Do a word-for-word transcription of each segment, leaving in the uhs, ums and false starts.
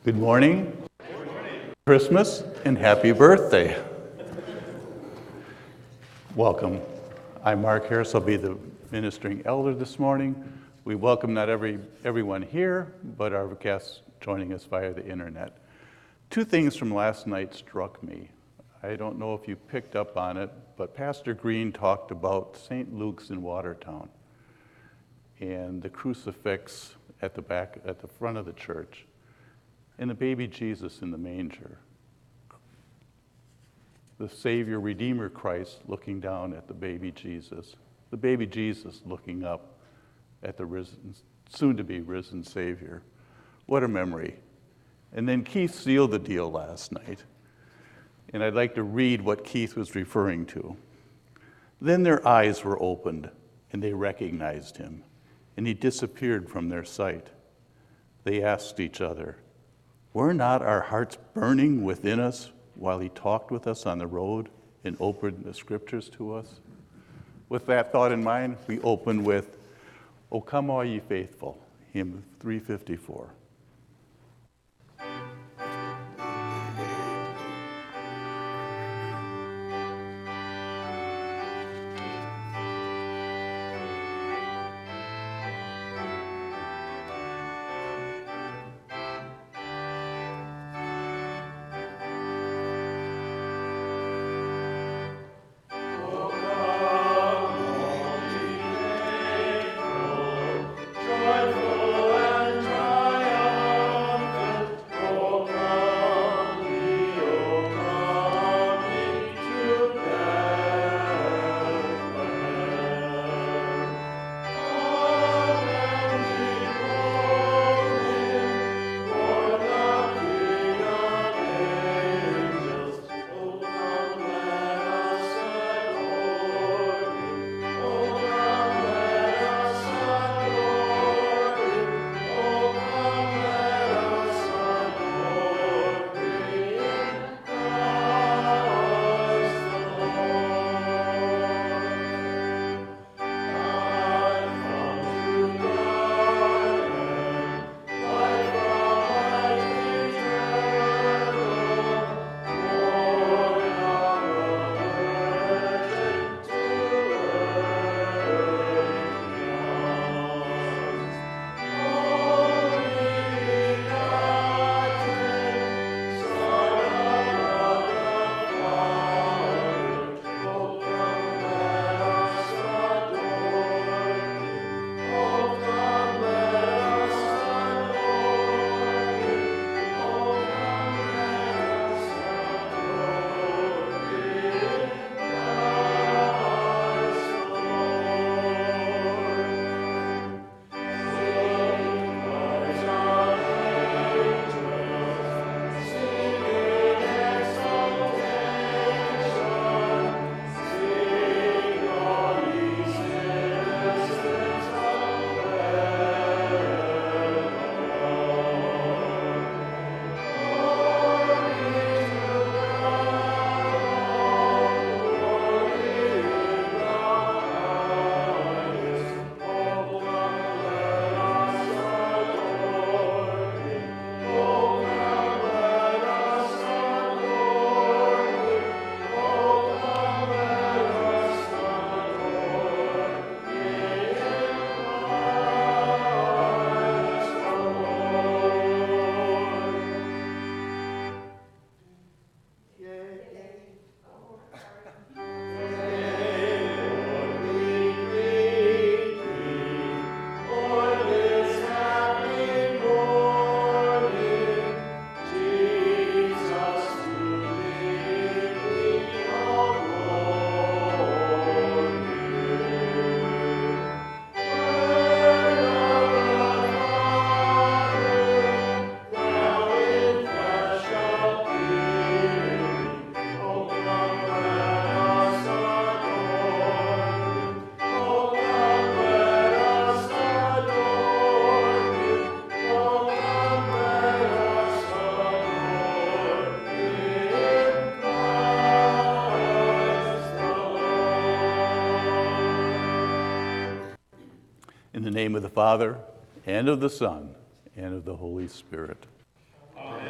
Good morning, Good morning. Christmas, and happy birthday. Welcome. I'm Mark Harris. I'll be the ministering elder this morning. We welcome not every everyone here, but our guests joining us via the internet. Two things from last night struck me. I don't know if you picked up on it, but Pastor Green talked about Saint Luke's in Watertown and the crucifix at the back, at the front of the church, and the baby Jesus in the manger. The Savior, Redeemer Christ looking down at the baby Jesus. The baby Jesus looking up at the risen, soon-to-be risen Savior. What a memory. And then Keith sealed the deal last night. And I'd like to read what Keith was referring to. Then their eyes were opened, and they recognized him, and he disappeared from their sight. They asked each other, "Were not our hearts burning within us while he talked with us on the road and opened the scriptures to us?" With that thought in mind, we open with, "O come all ye faithful," hymn three fifty-four. In the name of the Father, and of the Son, and of the Holy Spirit. Amen.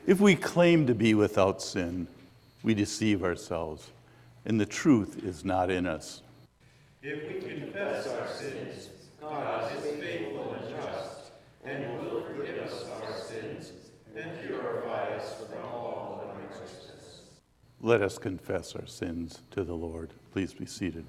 If we claim to be without sin, we deceive ourselves, and the truth is not in us. If we confess our sins, God is faithful and just, and will forgive us our sins and purify us from all unrighteousness. Let us confess our sins to the Lord. Please be seated.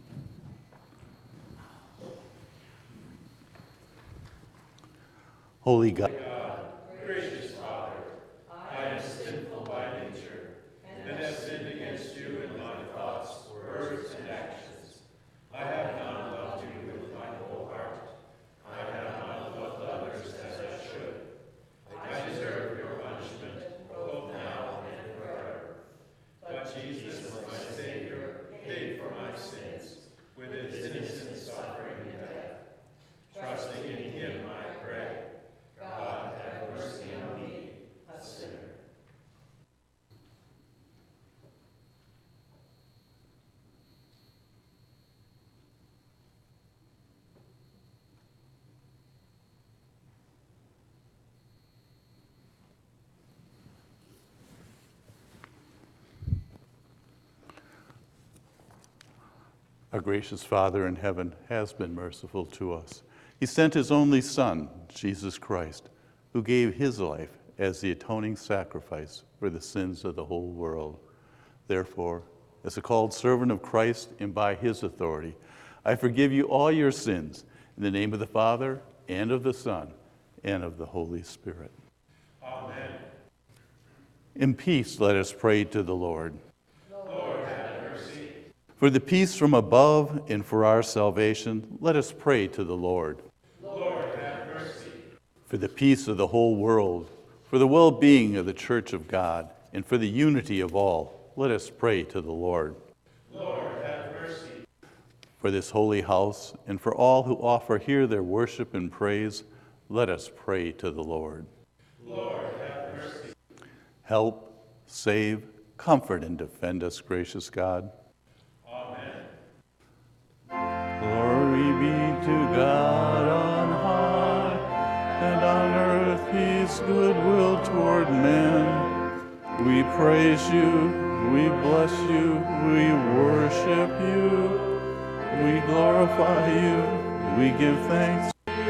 Holy God, God, gracious Father, I am sinful by nature, and have sinned against you in my thoughts, words, and actions. I have not loved you with my whole heart. I have not loved others as I should. I deserve your punishment, both now and forever. But Jesus, my Savior, paid for my sins with his innocent suffering and death. Trusting in him, I pray. God, have mercy on me, a sinner. our gracious Father in heaven has been merciful to us. He sent his only Son, Jesus Christ, who gave his life as the atoning sacrifice for the sins of the whole world. Therefore, as a called servant of Christ and by his authority, I forgive you all your sins in the name of the Father, and of the Son, and of the Holy Spirit. Amen. In peace, let us pray to the Lord. Lord, have mercy. For the peace from above and for our salvation, let us pray to the Lord. Lord, have mercy. For the peace of the whole world, for the well-being of the Church of God, and for the unity of all, let us pray to the Lord. Lord, have mercy. For this holy house, and for all who offer here their worship and praise, let us pray to the Lord. Lord, have mercy. Help, save, comfort, and defend us, gracious God. Amen. Glory be to God on high, and on earth peace, goodwill toward men. We praise you, we bless you, we worship you, we glorify you, we give thanks.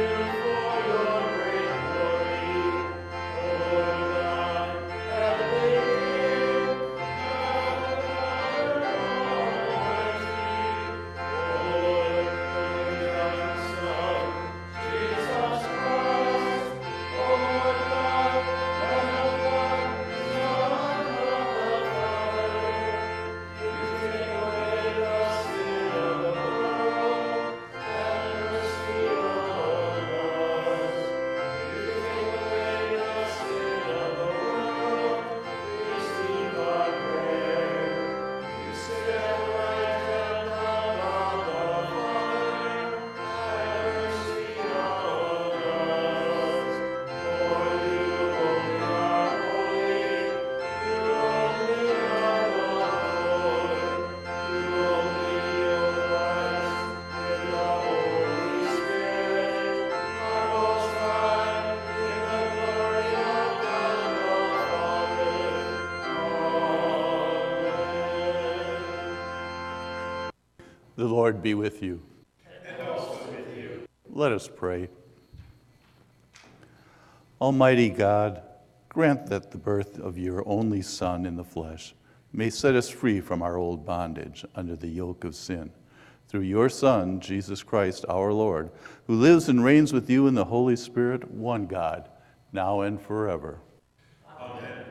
The Lord be with you. And also with you. Let us pray. Almighty God, grant that the birth of your only Son in the flesh may set us free from our old bondage under the yoke of sin. Through your Son, Jesus Christ, our Lord, who lives and reigns with you in the Holy Spirit, one God, now and forever. Amen.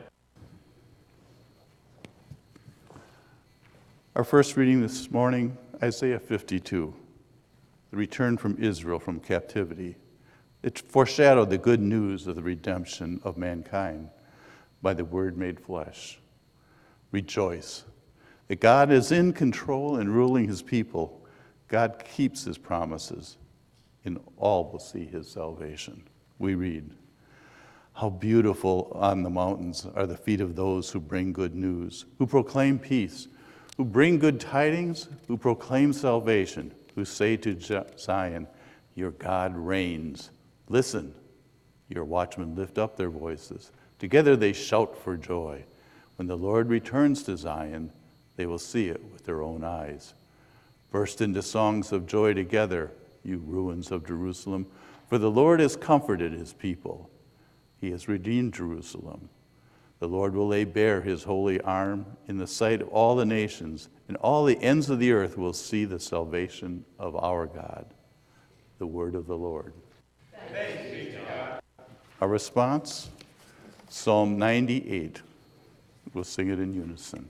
Our first reading this morning, Isaiah fifty-two, the return from Israel from captivity. It foreshadowed the good news of the redemption of mankind by the Word made flesh. Rejoice that God is in control and ruling his people. God keeps his promises, and all will see his salvation. We read, how beautiful on the mountains are the feet of those who bring good news, who proclaim peace, who bring good tidings, who proclaim salvation, who say to Zion, your God reigns. Listen, your watchmen lift up their voices. Together they shout for joy. When the Lord returns to Zion, they will see it with their own eyes. Burst into songs of joy together, you ruins of Jerusalem, for the Lord has comforted his people. He has redeemed Jerusalem. The Lord will lay bare his holy arm in the sight of all the nations, and all the ends of the earth will see the salvation of our God. The word of the Lord. Thanks be to God. Our response, Psalm ninety-eight. We'll sing it in unison.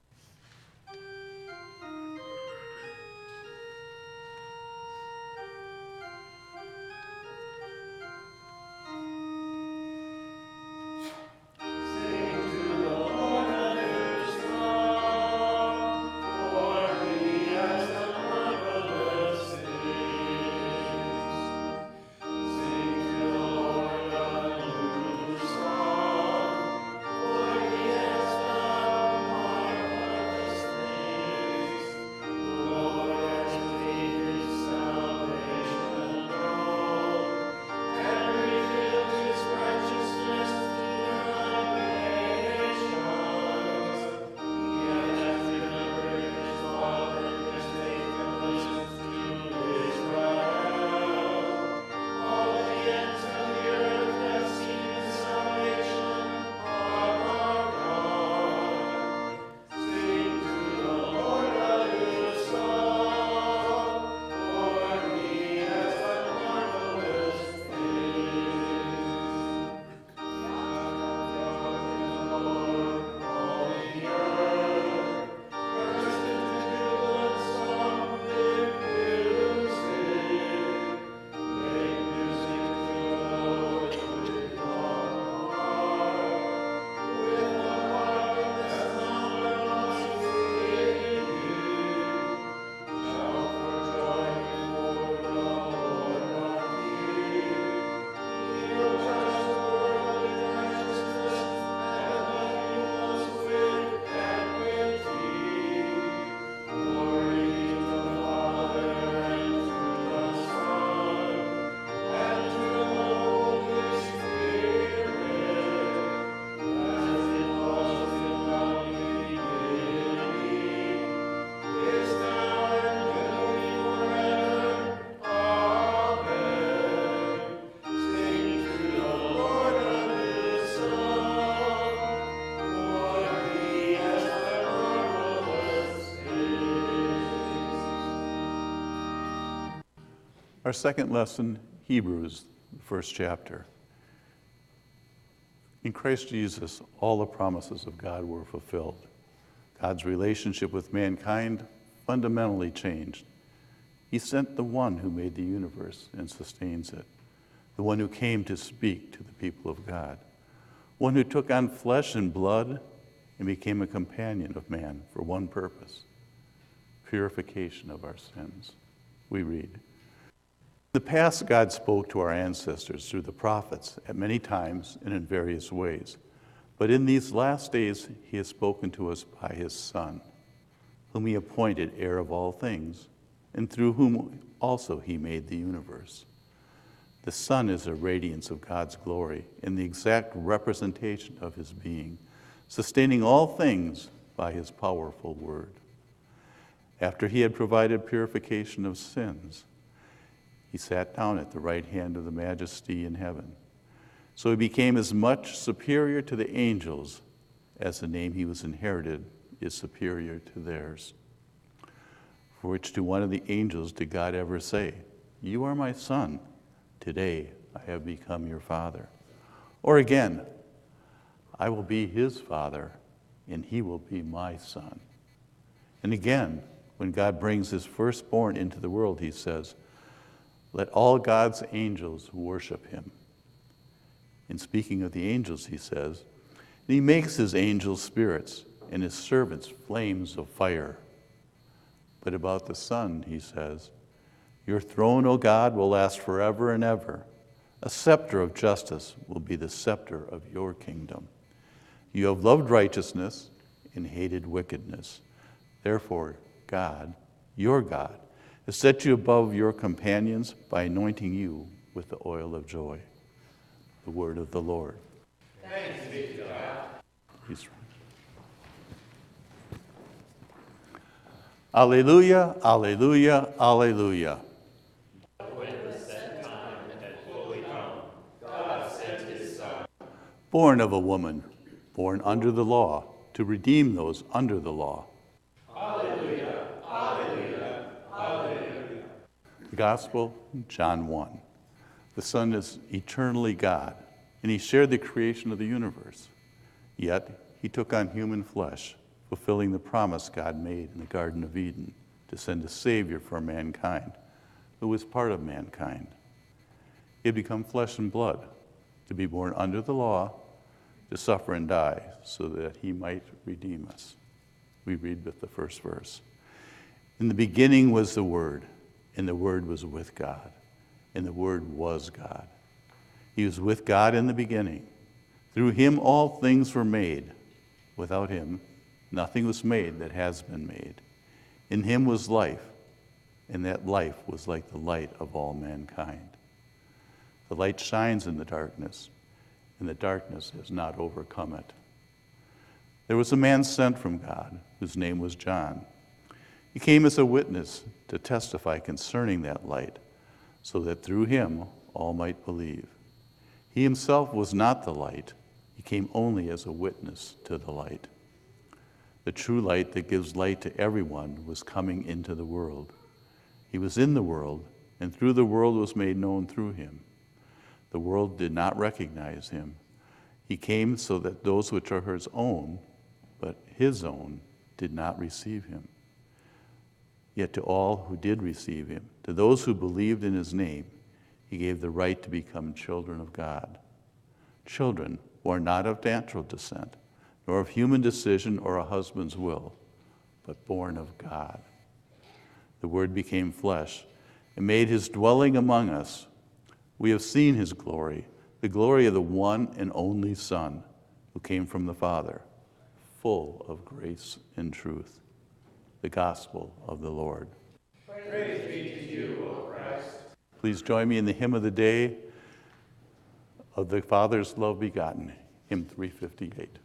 Our second lesson, Hebrews, the first chapter. In Christ Jesus, all the promises of God were fulfilled. God's relationship with mankind fundamentally changed. He sent the one who made the universe and sustains it, the one who came to speak to the people of God, one who took on flesh and blood and became a companion of man for one purpose, purification of our sins. We read, "In the past, God spoke to our ancestors through the prophets at many times and in various ways. But in these last days, he has spoken to us by his Son, whom he appointed heir of all things, and through whom also he made the universe. The Son is a radiance of God's glory and the exact representation of his being, sustaining all things by his powerful word. After he had provided purification of sins, he sat down at the right hand of the Majesty in heaven. So he became as much superior to the angels as the name he was inherited is superior to theirs. For which to one of the angels did God ever say, 'You are my son, today I have become your father'? Or again, 'I will be his father, and he will be my son'? And again, when God brings his firstborn into the world, he says, 'Let all God's angels worship him.' In speaking of the angels, he says, 'And he makes his angels spirits and his servants flames of fire.' But about the Son, he says, 'Your throne, O God, will last forever and ever. A scepter of justice will be the scepter of your kingdom. You have loved righteousness and hated wickedness. Therefore, God, your God, has set you above your companions by anointing you with the oil of joy.'" The word of the Lord. Thanks be to God. Please. Alleluia, alleluia, alleluia. When the set time had fully come, God sent his Son. Born of a woman, born under the law, to redeem those under the law. Alleluia, alleluia, alleluia. The Gospel, John one. The Son is eternally God, and he shared the creation of the universe. Yet he took on human flesh, fulfilling the promise God made in the Garden of Eden to send a Savior for mankind, who was part of mankind. He had become flesh and blood, to be born under the law, to suffer and die, so that he might redeem us. We read with the first verse. In the beginning was the Word, and the Word was with God, and the Word was God. He was with God in the beginning. Through him all things were made. Without him, nothing was made that has been made. In him was life, and that life was like the light of all mankind. The light shines in the darkness, and the darkness has not overcome it. There was a man sent from God, whose name was John. He came as a witness to testify concerning that light, so that through him all might believe. He himself was not the light. He came only as a witness to the light. The true light that gives light to everyone was coming into the world. He was in the world, and through the world was made known through him. The world did not recognize him. He came so that those which are his own, but his own, did not receive him. Yet to all who did receive him, to those who believed in his name, he gave the right to become children of God. Children who are not of natural descent, nor of human decision or a husband's will, but born of God. The Word became flesh and made his dwelling among us. We have seen his glory, the glory of the one and only Son, who came from the Father, full of grace and truth. The Gospel of the Lord. Praise be to you, O Christ. Please join me in the hymn of the day of the Father's love begotten, hymn three fifty-eight.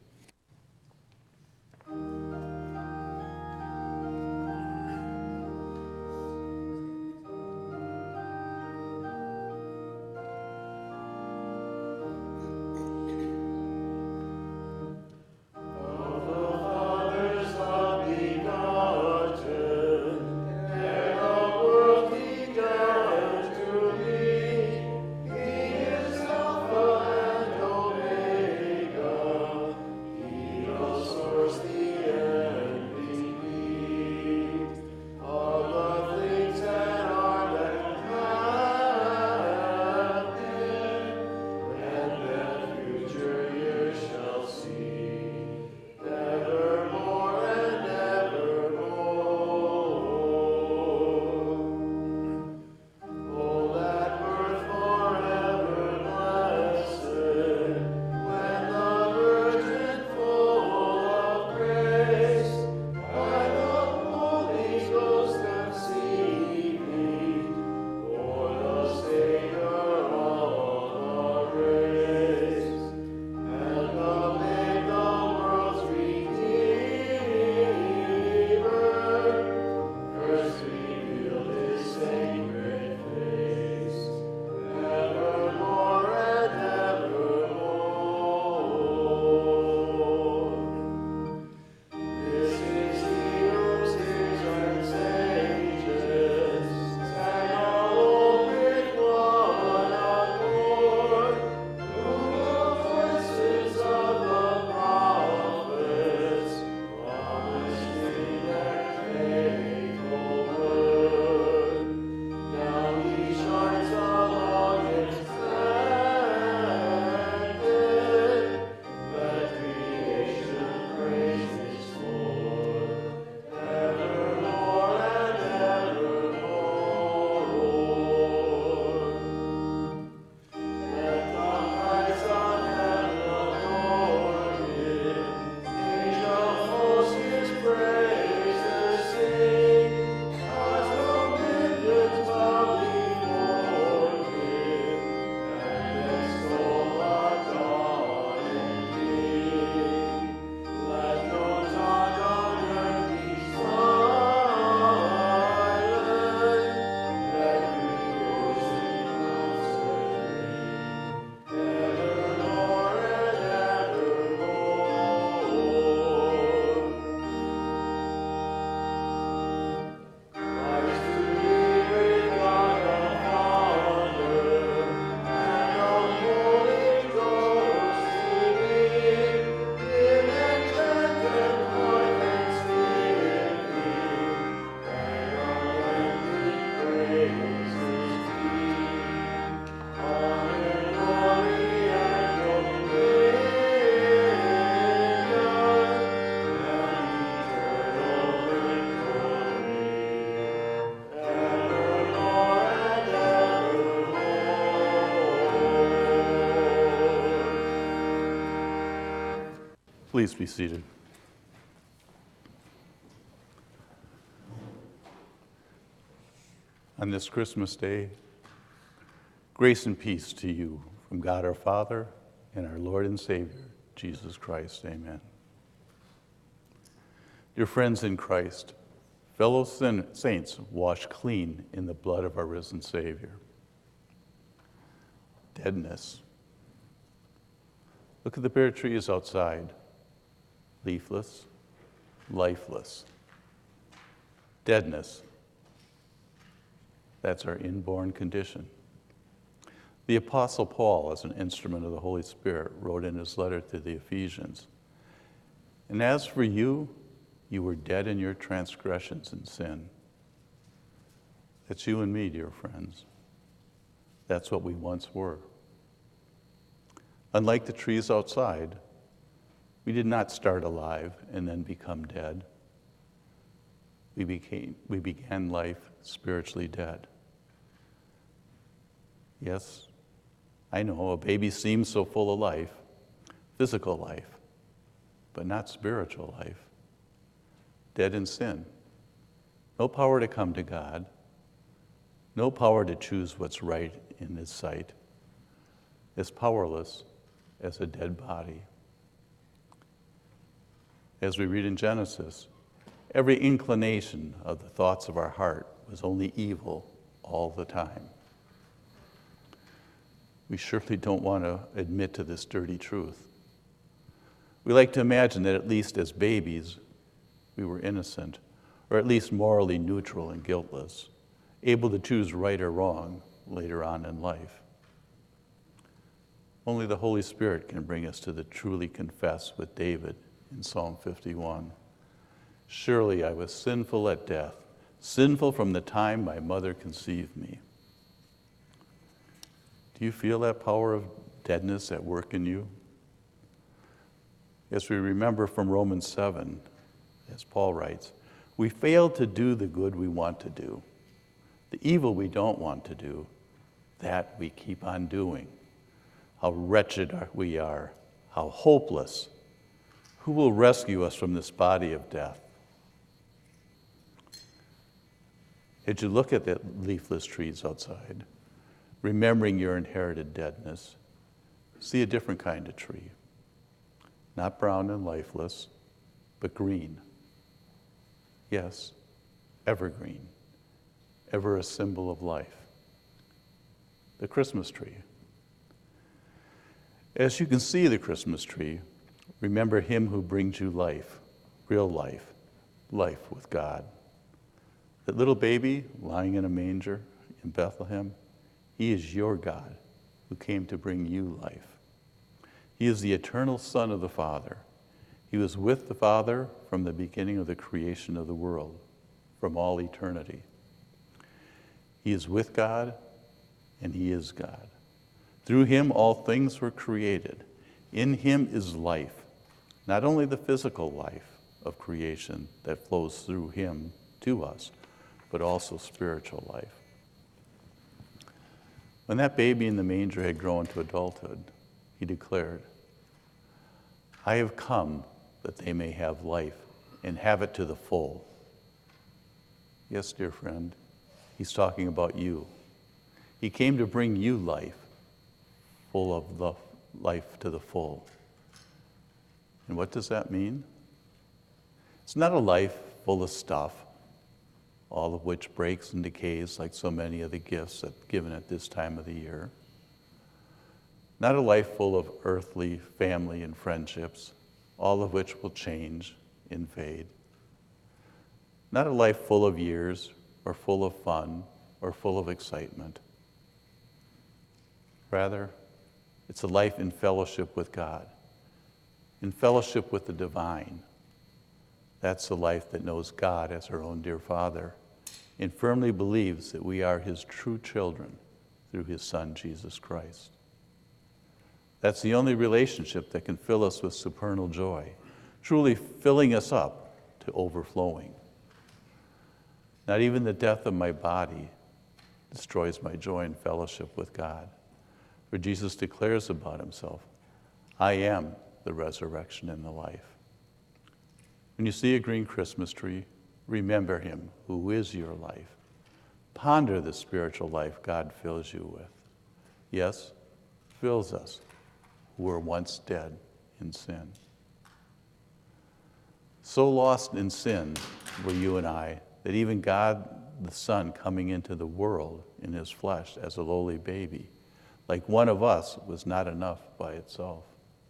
Please be seated. On this Christmas day, grace and peace to you from God our Father and our Lord and Savior, Jesus Christ. Amen. Dear friends in Christ, fellow sin- saints washed clean in the blood of our risen Savior. Deadness. Look at the bare trees outside, leafless, lifeless. Deadness. That's our inborn condition. The Apostle Paul, as an instrument of the Holy Spirit, wrote in his letter to the Ephesians, "And as for you, you were dead in your transgressions and sin." That's you and me, dear friends. That's what we once were. Unlike the trees outside, we did not start alive and then become dead. We became, we began life spiritually dead. Yes, I know a baby seems so full of life, physical life, but not spiritual life. Dead in sin. No power to come to God. No power to choose what's right in His sight. As powerless as a dead body. As we read in Genesis, every inclination of the thoughts of our heart was only evil all the time. We surely don't want to admit to this dirty truth. We like to imagine that at least as babies, we were innocent, or at least morally neutral and guiltless, able to choose right or wrong later on in life. Only the Holy Spirit can bring us to the truly confess with David in Psalm fifty-one. "Surely I was sinful at death, sinful from the time my mother conceived me." Do you feel that power of deadness at work in you? As we remember from Romans seven, as Paul writes, we fail to do the good we want to do. The evil we don't want to do, that we keep on doing. How wretched we are, how hopeless. Who will rescue us from this body of death? As you look at the leafless trees outside, remembering your inherited deadness, see a different kind of tree. Not brown and lifeless, but green. Yes, evergreen, ever a symbol of life. The Christmas tree. As you can see the Christmas tree, remember Him who brings you life, real life, life with God. That little baby lying in a manger in Bethlehem, He is your God who came to bring you life. He is the eternal Son of the Father. He was with the Father from the beginning of the creation of the world, from all eternity. He is with God, and He is God. Through Him all things were created. In Him is life, not only the physical life of creation that flows through Him to us, but also spiritual life. When that baby in the manger had grown to adulthood, He declared, "I have come that they may have life and have it to the full." Yes, dear friend, He's talking about you. He came to bring you life, full of the life to the full. And what does that mean? It's not a life full of stuff, all of which breaks and decays like so many of the gifts that given at this time of the year. Not a life full of earthly family and friendships, all of which will change and fade. Not a life full of years or full of fun or full of excitement. Rather, it's a life in fellowship with God, in fellowship with the divine. That's the life that knows God as our own dear Father and firmly believes that we are His true children through His Son, Jesus Christ. That's the only relationship that can fill us with supernal joy, truly filling us up to overflowing. Not even the death of my body destroys my joy and fellowship with God. For Jesus declares about Himself, "I am the resurrection, and the life. When you see a green Christmas tree, remember him who is your life. Ponder the spiritual life God fills you with. Yes, fills us who were once dead in sin. So lost in sin were you and I that even God the Son coming into the world in his flesh as a lowly baby, like one of us, was not enough by itself.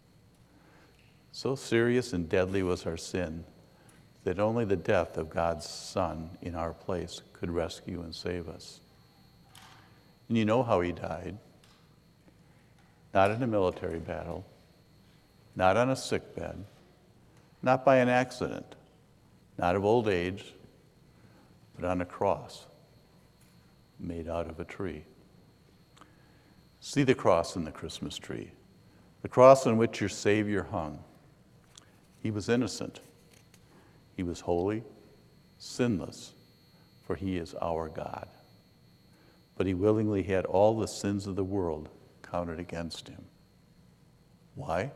So serious and deadly was our sin that only the death of God's Son in our place could rescue and save us. And you know how he died. Not in a military battle, not on a sick bed, not by an accident, not of old age, but on a cross made out of a tree. See the cross in the Christmas tree, the cross on which your Savior hung. He was innocent. He was holy, sinless, for he is our God. But he willingly had all the sins of the world counted against him. Why?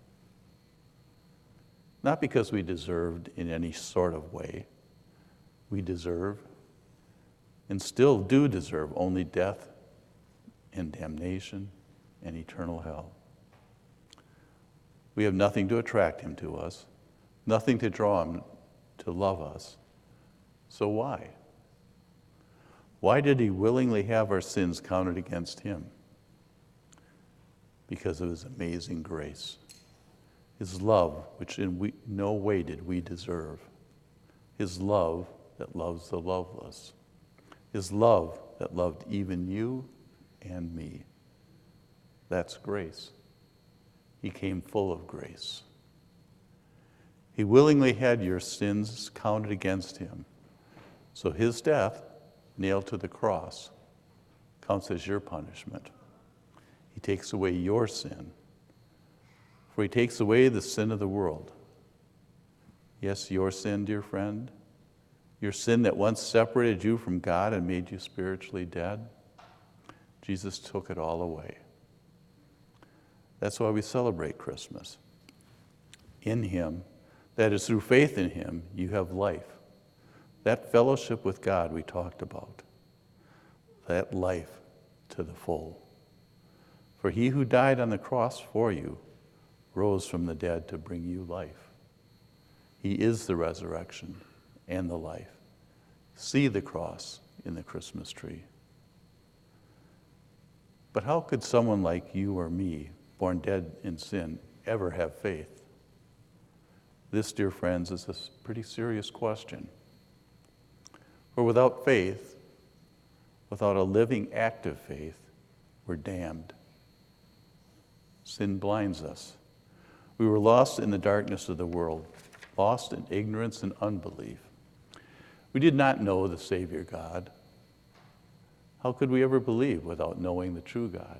Not because we deserved in any sort of way. We deserve, and still do deserve, only death and damnation and eternal hell. We have nothing to attract him to us, nothing to draw him to love us. So why? Why did he willingly have our sins counted against him? Because of his amazing grace, his love, which in we, no way did we deserve, his love that loves the loveless, his love that loved even you and me. That's grace. He came full of grace. He willingly had your sins counted against him. So his death, nailed to the cross, counts as your punishment. He takes away your sin. For he takes away the sin of the world. Yes, your sin, dear friend, your sin that once separated you from God and made you spiritually dead, Jesus took it all away. That's why we celebrate Christmas. In him, that is, through faith in him, you have life. That fellowship with God we talked about. That life to the full. For he who died on the cross for you rose from the dead to bring you life. He is the resurrection and the life. See the cross in the Christmas tree. But how could someone like you or me, born dead in sin, ever have faith? This, dear friends, is a pretty serious question. For without faith, without a living, active faith, we're damned. Sin blinds us. We were lost in the darkness of the world, lost in ignorance and unbelief. We did not know the Savior God. How could we ever believe without knowing the true God?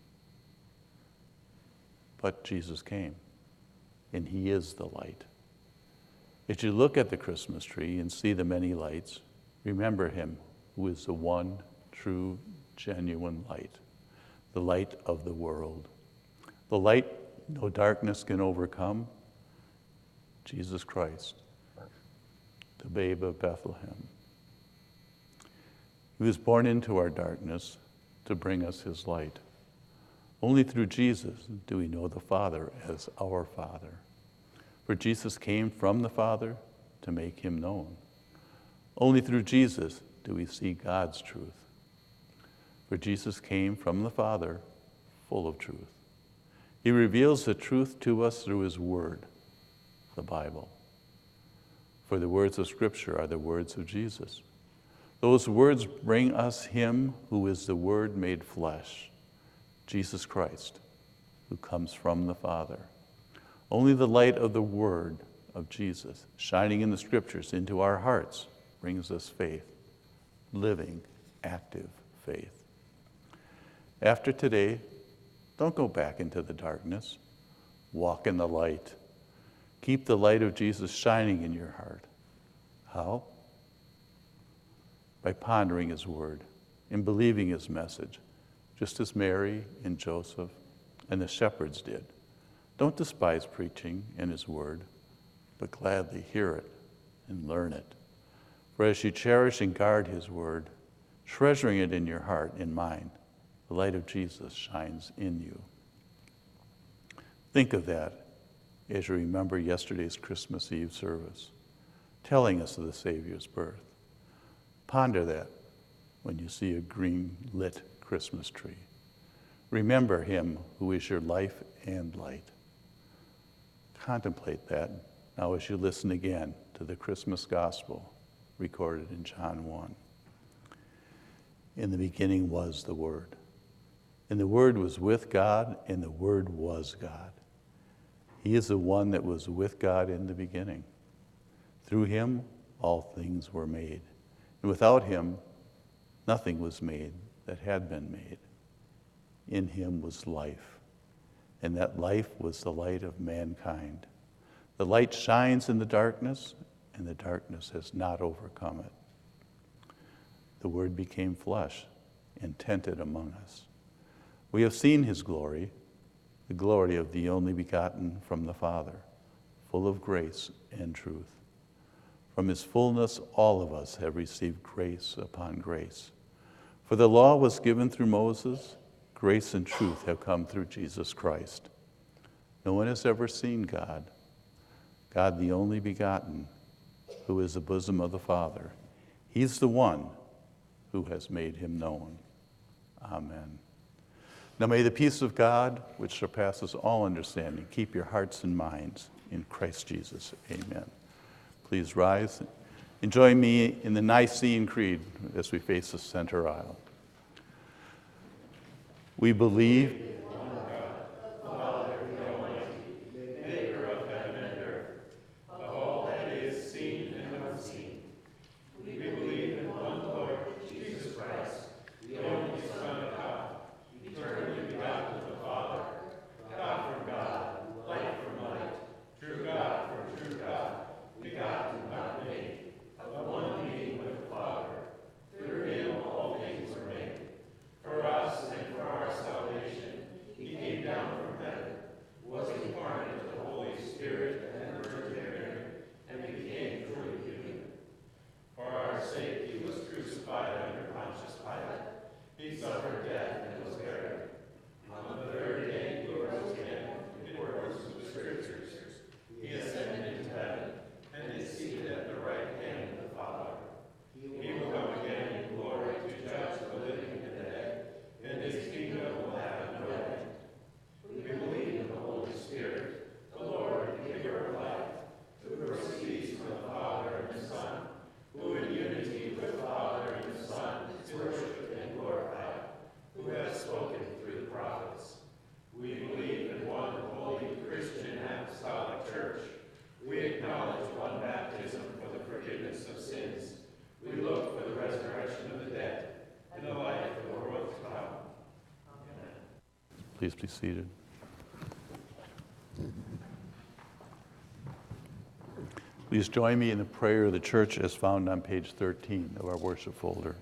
But Jesus came, and he is the light. As you look at the Christmas tree and see the many lights, remember him who is the one true, genuine light, the light of the world. The light no darkness can overcome, Jesus Christ, the babe of Bethlehem. He was born into our darkness to bring us his light. Only through Jesus do we know the Father as our Father. For Jesus came from the Father to make him known. Only through Jesus do we see God's truth. For Jesus came from the Father full of truth. He reveals the truth to us through his word, the Bible. For the words of Scripture are the words of Jesus. Those words bring us him who is the Word made flesh, Jesus Christ, who comes from the Father. Only the light of the Word of Jesus, shining in the Scriptures into our hearts, brings us faith, living, active faith. After today, don't go back into the darkness. Walk in the light. Keep the light of Jesus shining in your heart. How? By pondering his word and believing his message, just as Mary and Joseph and the shepherds did, Don't despise preaching and his word, but gladly hear it and learn it. For as you cherish and guard his word, treasuring it in your heart and mind, the light of Jesus shines in you. Think of that as you remember yesterday's Christmas Eve service, telling us of the Savior's birth. Ponder that when you see a green lit Christmas tree. Remember him who is your life and light. Contemplate that now as you listen again to the Christmas Gospel recorded in John one. In the beginning was the Word, and the Word was with God, and the Word was God. He is the one that was with God in the beginning. Through him, all things were made, and without him, nothing was made that had been made. In him was life, and that life was the light of mankind. The light shines in the darkness, and the darkness has not overcome it. The Word became flesh and tented among us. We have seen his glory, the glory of the only begotten from the Father, full of grace and truth. From his fullness, all of us have received grace upon grace. For the law was given through Moses, grace and truth have come through Jesus Christ. No one has ever seen God, God the only begotten, who is the bosom of the Father. He's the one who has made him known. Amen. Now may the peace of God, which surpasses all understanding, keep your hearts and minds in Christ Jesus. Amen. Please rise and join me in the Nicene Creed as we face the center aisle. We believe Please be seated. Please join me in the prayer of the church as found on page thirteen of our worship folder.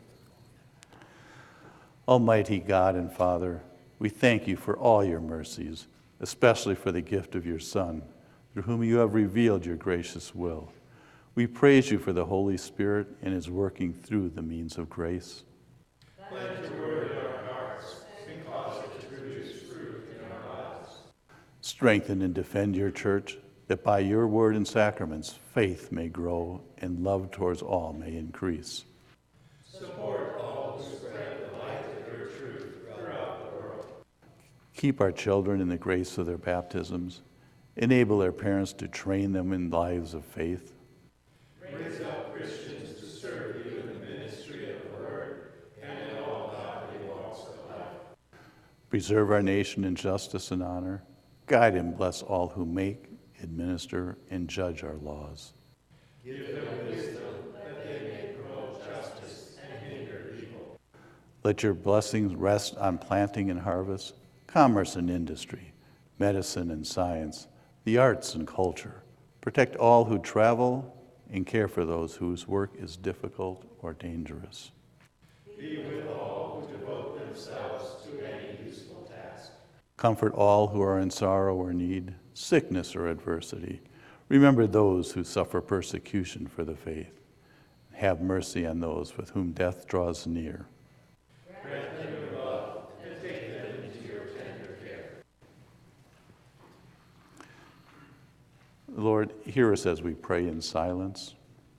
Almighty God and Father, we thank you for all your mercies, especially for the gift of your Son, through whom you have revealed your gracious will. We praise you for the Holy Spirit and his working through the means of grace. Let your word in our hearts and cause it to produce fruit in our lives. Strengthen and defend your church, that by your word and sacraments faith may grow and love towards all may increase. Support all who spread the light of your truth throughout the world. Keep our children in the grace of their baptisms. Enable their parents to train them in lives of faith. Raise up Christians to serve you in the ministry of the word and in all godly walks of life. Preserve our nation in justice and honor. Guide and bless all who make, administer, and judge our laws. Give them wisdom that they may promote justice and hinder evil. Let your blessings rest on planting and harvest, commerce and industry, medicine and science, the arts and culture. Protect all who travel and care for those whose work is difficult or dangerous. Be with all who devote themselves to any useful task. Comfort all who are in sorrow or need, sickness or adversity. Remember those who suffer persecution for the faith. Have mercy on those with whom death draws near. Grant them your love and take them into your tender care. Lord, hear us as we pray in silence.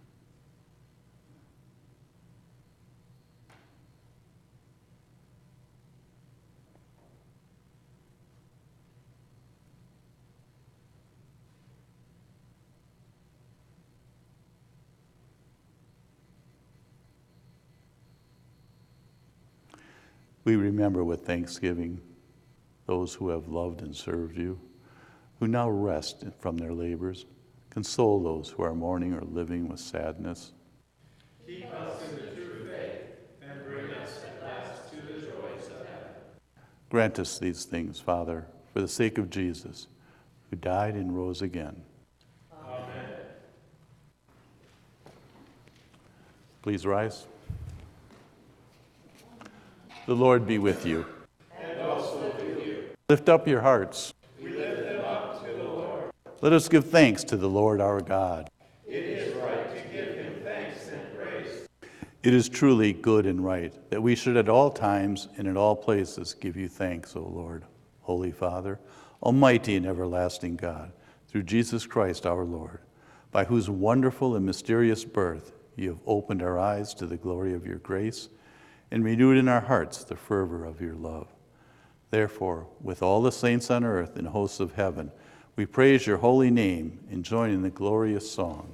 We remember with thanksgiving those who have loved and served you, who now rest from their labors. Console those who are mourning or living with sadness. Keep us in the true faith and bring us at last to the joys of heaven. Grant us these things, Father, for the sake of Jesus, who died and rose again. Amen. Please rise. The Lord be with you. And also with you. Lift up your hearts. We lift them up to the Lord. Let us give thanks to the Lord our God. It is right to give him thanks and praise. It is truly good and right that we should at all times and in all places give you thanks, O Lord, Holy Father, Almighty and everlasting God, through Jesus Christ our Lord, by whose wonderful and mysterious birth you have opened our eyes to the glory of your grace and renewed in our hearts the fervor of your love. Therefore, with all the saints on earth and hosts of heaven, we praise your holy name and join in the glorious song.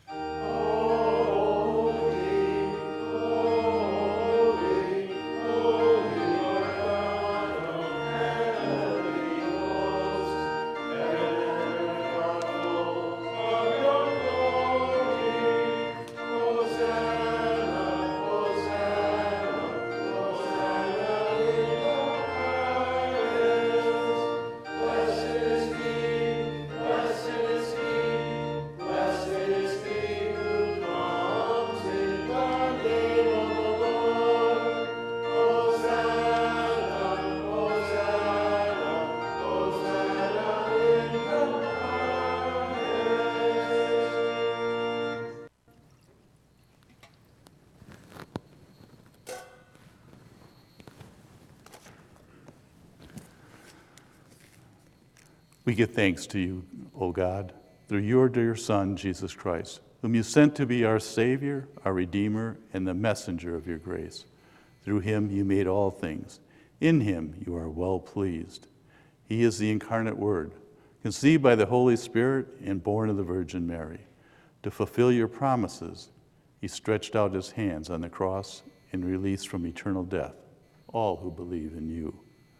We give thanks to you, O God, through your dear Son, Jesus Christ, whom you sent to be our Savior, our Redeemer, and the messenger of your grace. Through him you made all things. In him you are well pleased. He is the incarnate Word, conceived by the Holy Spirit and born of the Virgin Mary. To fulfill your promises, he stretched out his hands on the cross and released from eternal death all who believe in you.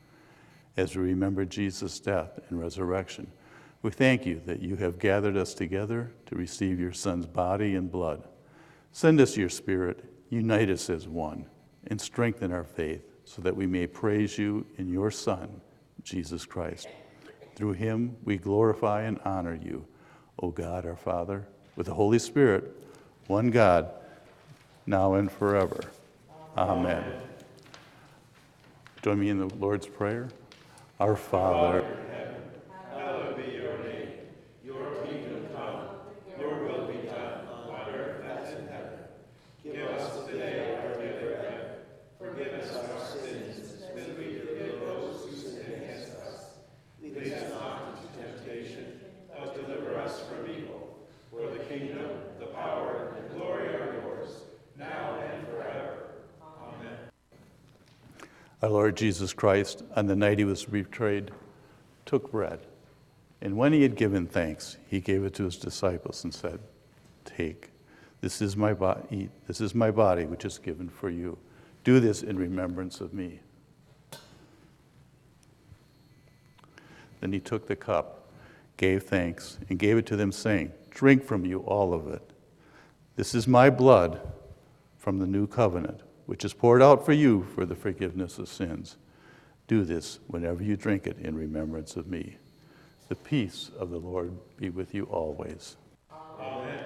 As we remember Jesus' death and resurrection, we thank you that you have gathered us together to receive your Son's body and blood. Send us your Spirit, unite us as one, and strengthen our faith so that we may praise you in your Son, Jesus Christ. Through him we glorify and honor you, O God our Father, with the Holy Spirit, one God, now and forever. Amen. Amen. Join me in the Lord's Prayer. Our Father, in heaven, hallowed be your name. Your kingdom come, your will be done, on earth as in heaven. Give us today our daily bread. Forgive us our sins, as we forgive those who sin against us. Lead us not into temptation, but deliver us from evil. For the kingdom, the power, and the glory are yours, now and forever. Amen. our Lord Jesus Christ, on the night he was betrayed, took bread. And when he had given thanks, he gave it to his disciples and said, "Take, this is my body, eat. This is my body, which is given for you. Do this in remembrance of me." Then he took the cup, gave thanks, and gave it to them, saying, "Drink from you, all of it. This is my blood from the new covenant, which is poured out for you for the forgiveness of sins. Do this whenever you drink it in remembrance of me." The peace of the Lord be with you always. Amen.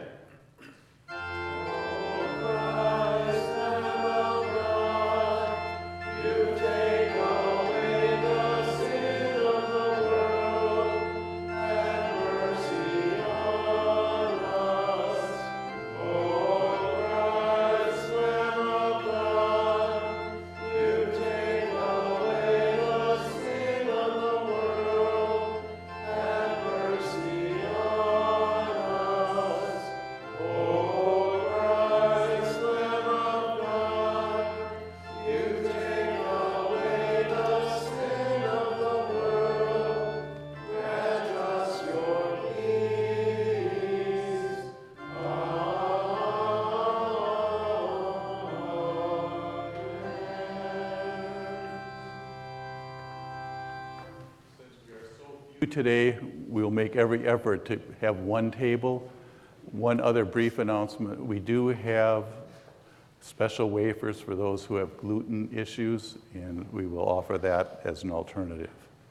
You take away the sin of Today, we'll make every effort to have one table. One other brief announcement, we do have special wafers for those who have gluten issues, and we will offer that as an alternative.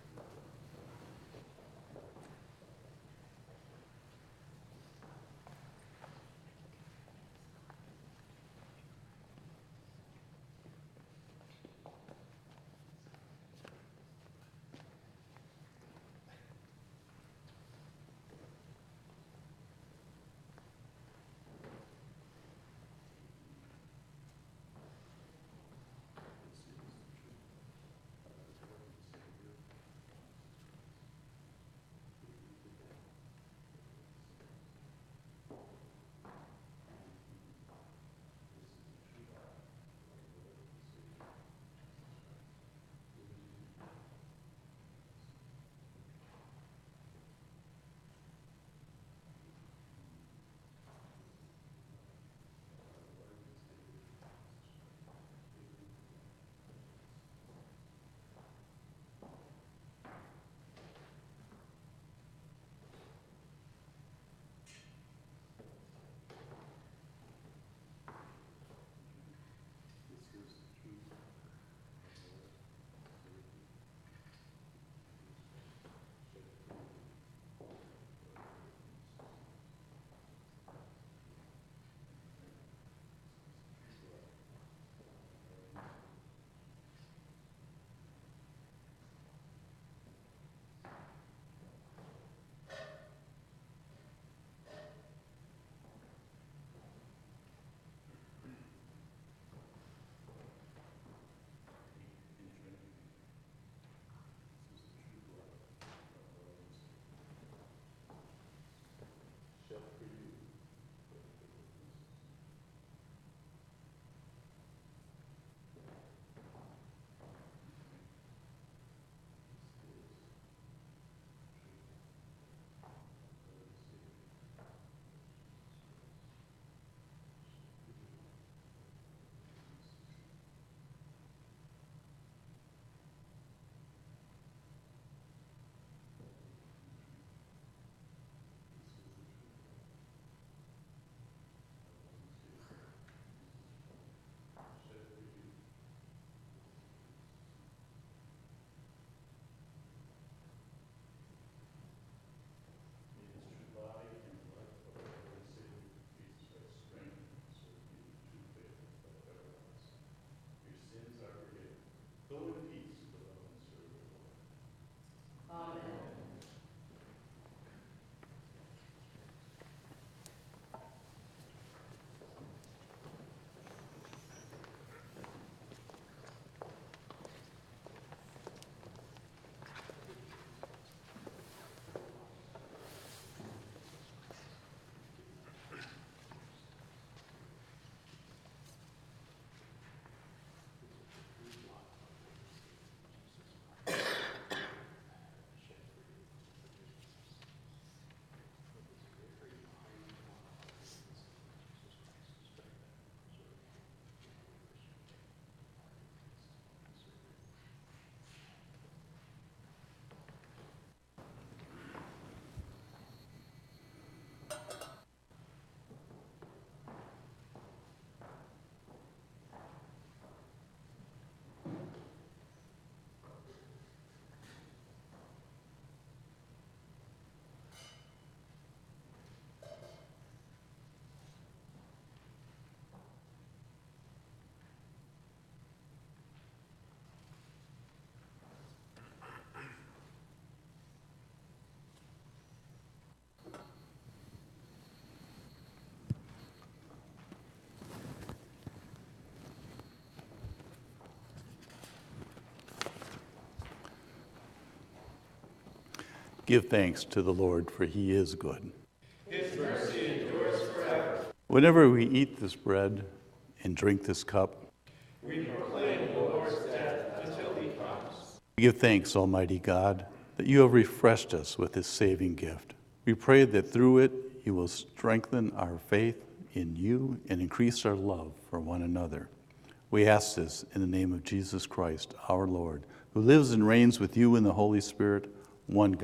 Give thanks to the Lord, for he is good. His mercy endures forever. Whenever we eat this bread and drink this cup, we proclaim the Lord's death until he comes. We give thanks, Almighty God, that you have refreshed us with this saving gift. We pray that through it you will strengthen our faith in you and increase our love for one another. We ask this in the name of Jesus Christ, our Lord, who lives and reigns with you in the Holy Spirit, one God,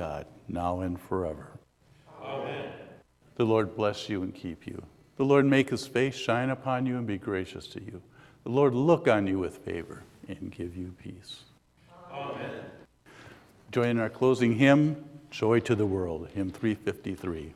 now and forever. Amen. The Lord bless you and keep you. The Lord make his face shine upon you and be gracious to you. The Lord look on you with favor and give you peace. Amen. Join our closing hymn, Joy to the World, hymn three fifty-three.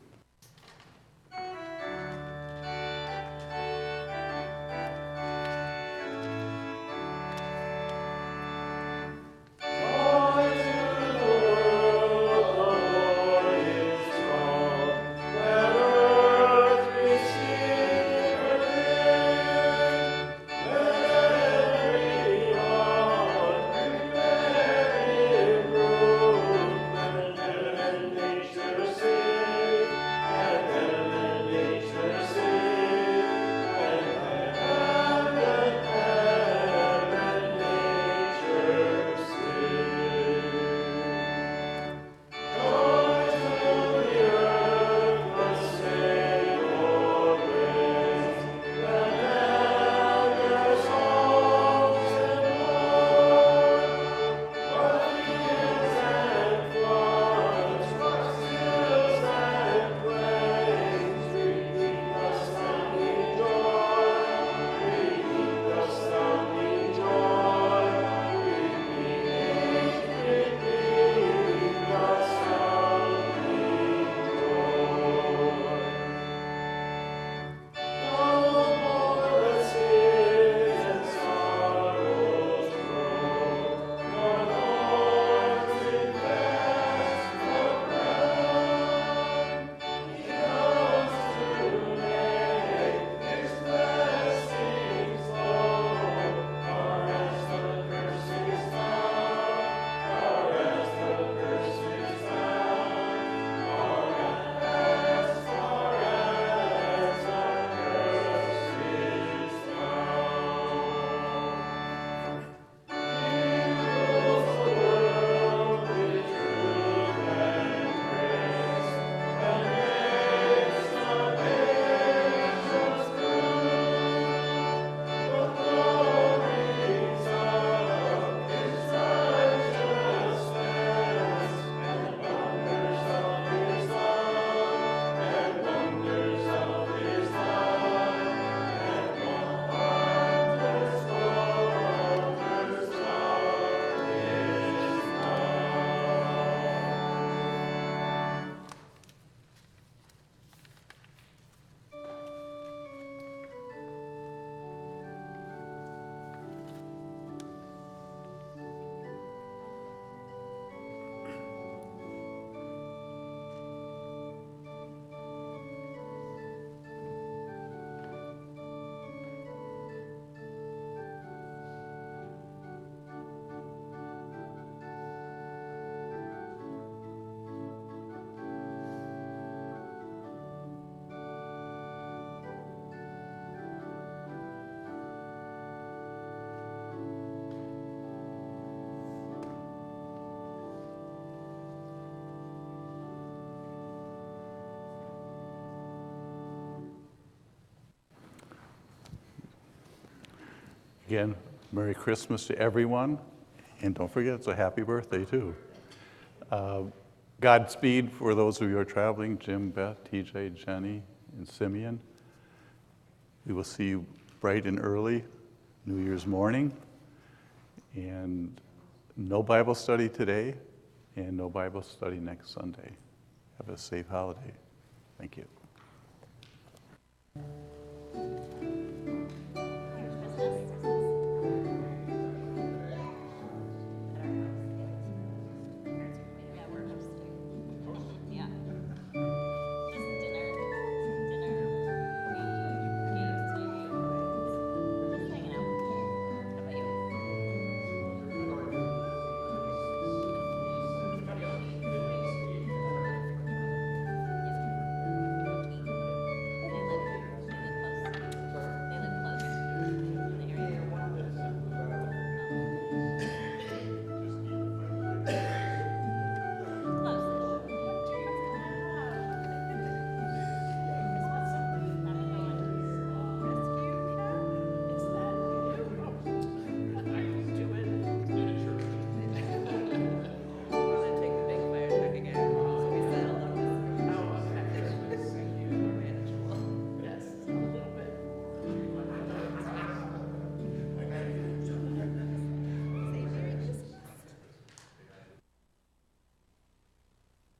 Again, Merry Christmas to everyone, and don't forget it's a happy birthday too. Uh, Godspeed for those of you who are traveling, Jim, Beth, T J, Jenny, and Simeon. We will see you bright and early New Year's morning, and no Bible study today, and no Bible study next Sunday. Have a safe holiday. Thank you.